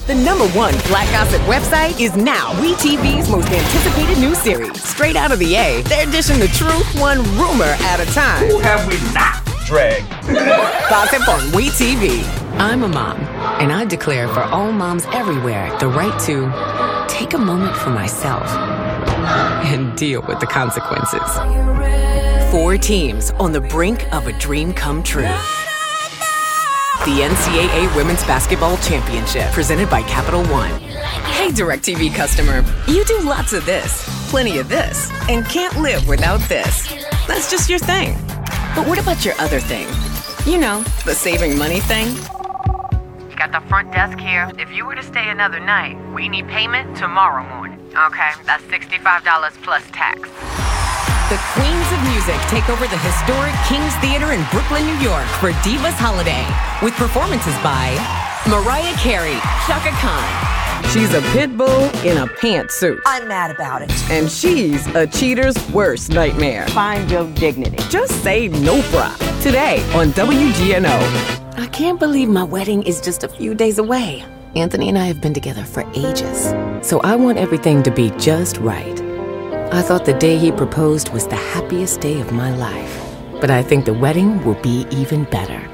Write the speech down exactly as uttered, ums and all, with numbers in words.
The number one black gossip website is now WeTV's most anticipated new series. Straight out of the A, they're dishing the truth one rumor at a time. Who have we not dragged? Gossip on WeTV. I'm a mom, and I declare for all moms everywhere the right to take a moment for myself and deal with the consequences. Four teams on the brink of a dream come true. The N C double A Women's Basketball Championship, presented by Capital One. Hey, DirecTV customer, you do lots of this, plenty of this, and can't live without this. That's just your thing. But what about your other thing? You know, the saving money thing. Got the front desk here. If you were to stay another night, we need payment tomorrow morning. Okay, that's sixty-five dollars plus tax. The Queens of Music take over the historic King's Theater in Brooklyn, New York for Divas Holiday, with performances by Mariah Carey, Chaka Khan. She's a pit bull in a pantsuit. I'm mad about it. And she's a cheater's worst nightmare. Find your dignity. Just say Nopra today on W G N O. I can't believe my wedding is just a few days away. Anthony and I have been together for ages, so I want everything to be just right. I thought the day he proposed was the happiest day of my life, but I think the wedding will be even better.